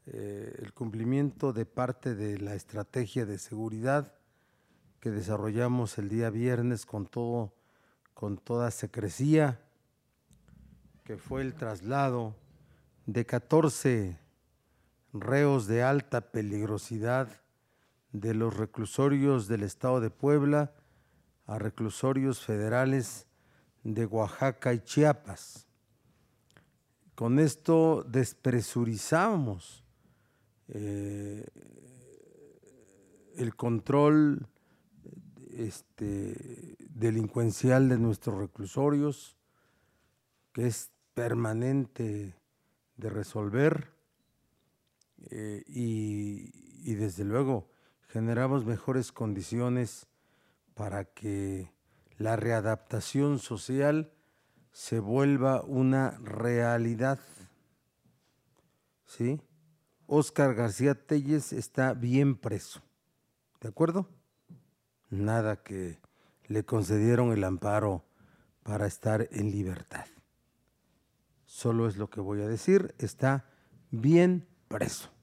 el cumplimiento de parte de la estrategia de seguridad que desarrollamos el día viernes con toda secrecía, que fue el traslado de 14 reos de alta peligrosidad de los reclusorios del estado de Puebla a reclusorios federales de Oaxaca y Chiapas. Con esto despresurizamos el control delincuencial de nuestros reclusorios, que es permanente de resolver, y desde luego generamos mejores condiciones para que la readaptación social se vuelva una realidad, ¿sí? Óscar García Telles está bien preso, ¿de acuerdo? Nada que le concedieron el amparo para estar en libertad. Solo es lo que voy a decir, está bien preso.